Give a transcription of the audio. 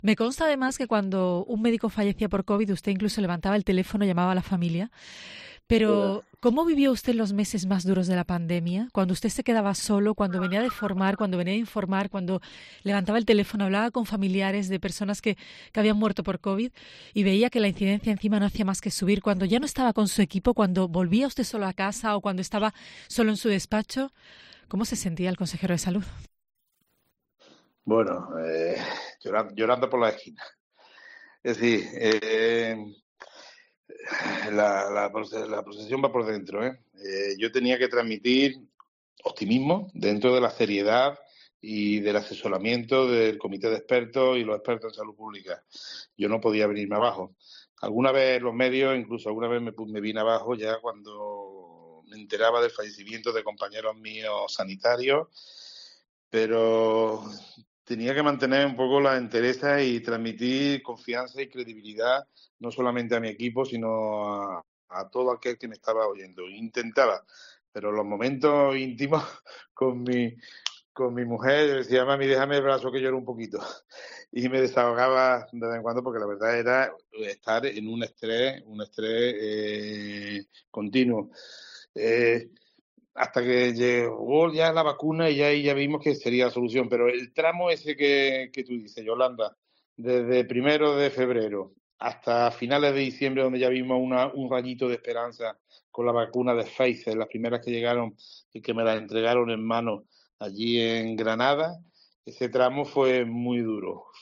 Me consta además que cuando un médico fallecía por COVID, usted incluso levantaba el teléfono, llamaba a la familia. Era- Pero, ¿cómo vivió usted los meses más duros de la pandemia? Cuando usted se quedaba solo, cuando venía de formar, cuando venía de informar, cuando levantaba el teléfono, hablaba con familiares de personas que habían muerto por COVID y veía que la incidencia encima no hacía más que subir. Cuando ya no estaba con su equipo, cuando volvía usted solo a casa o cuando estaba solo en su despacho, ¿cómo se sentía el consejero de salud? Bueno, llorando por la esquina. Es decir, la procesión va por dentro, ¿eh? Yo tenía que transmitir optimismo dentro de la seriedad y del asesoramiento del comité de expertos y los expertos en salud pública. Yo no podía venirme abajo. Alguna vez los medios, incluso alguna vez me vine abajo ya cuando me enteraba del fallecimiento de compañeros míos sanitarios, pero tenía que mantener un poco la entereza y transmitir confianza y credibilidad no solamente a mi equipo, sino a todo aquel que me estaba oyendo. Intentaba, pero en los momentos íntimos con mi mujer, decía, mami, déjame el brazo que lloro un poquito. Y me desahogaba de vez en cuando porque la verdad era estar en un estrés continuo. Eh, Hasta que llegó ya la vacuna y ya ahí ya vimos que sería la solución. Pero el tramo ese que tú dices, Yolanda, desde 1 de febrero hasta finales de diciembre, donde ya vimos un rayito de esperanza con la vacuna de Pfizer, las primeras que llegaron y que me las entregaron en mano allí en Granada, ese tramo fue muy duro.